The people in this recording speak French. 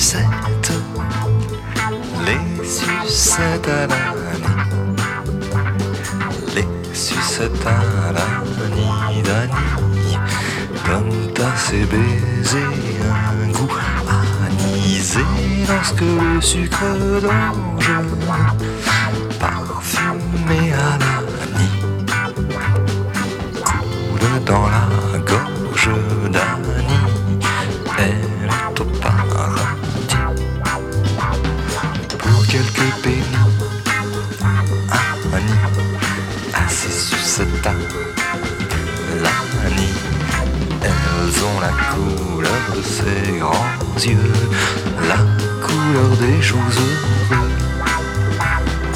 sucettes, les sucettes à l'Annie, les sucettes à l'Annie d'Annie, donnent à ses baisers un goût anisé lorsque le sucre d'orge parfumé à l'Annie coule dans la gorge d'Annie. Elle est au paradis pour quelques pénis. Annie a ses sucettes à l'Annie. Elles ont la couleur de ses grands yeux, la couleur des joues heureuses